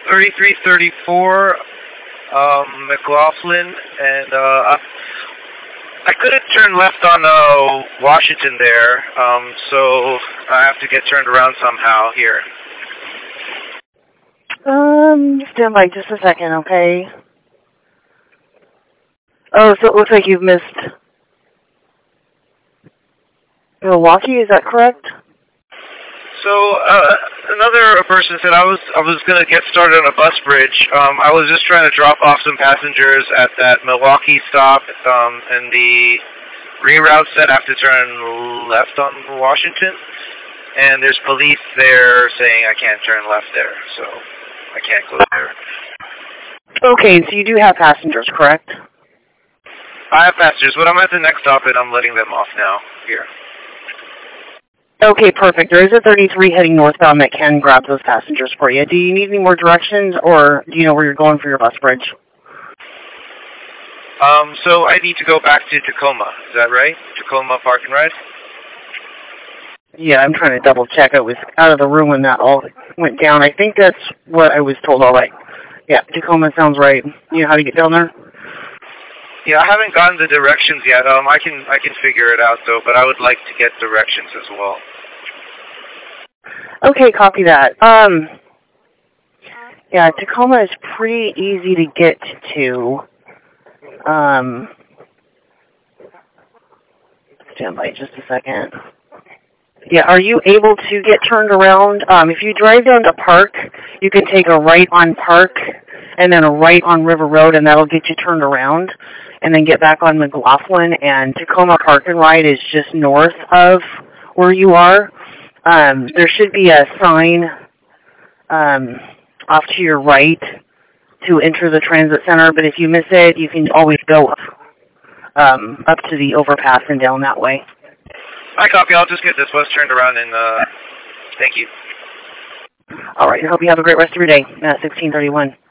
3334 McLaughlin, and I couldn't turn left on Washington there, so I have to get turned around somehow here. Stand by just a second, okay? Oh, so it looks like you've missed Milwaukee, is that correct? So, another person said I was going to get started on a bus bridge. I was just trying to drop off some passengers at that Milwaukee stop, and the reroute said I have to turn left on Washington, and there's police there saying I can't turn left there, so I can't go there. Okay, so you do have passengers, correct? I have passengers, but I'm at the next stop, and I'm letting them off now, here. Okay, perfect. There is a 33 heading northbound that can grab those passengers for you. Do you need any more directions, or do you know where you're going for your bus bridge? So I need to go back to Tacoma. Is that right? Tacoma Park and Ride? Yeah, I'm trying to double check. I was out of the room when that all went down. I think that's what I was told. All right. Yeah, Tacoma sounds right. You know how to get down there? Yeah, I haven't gotten the directions yet. I can figure it out though, but I would like to get directions as well. Okay, copy that. Yeah, Tacoma is pretty easy to get to. Stand by just a second. Yeah, are you able to get turned around? If you drive down to Park, you can take a right on Park and then a right on River Road, and that'll get you turned around. And then get back on McLaughlin, and Tacoma Park and Ride is just north of where you are. There should be a sign off to your right to enter the transit center, but if you miss it, you can always go up to the overpass and down that way. I copy. I'll just get this bus turned around, and thank you. All right. I hope you have a great rest of your day. 1631.